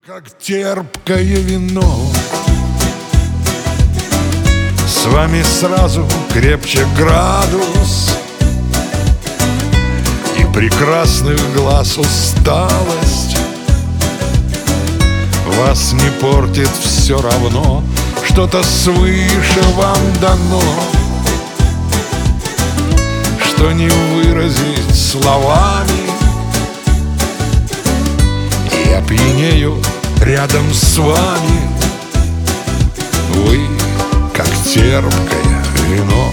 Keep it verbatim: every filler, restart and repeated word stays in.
Как терпкое вино, с вами сразу крепче градус, и прекрасных глаз усталость вас не портит все равно, что-то свыше вам дано, что не выразить словами. Я пьянею рядом с вами, вы как терпкое вино.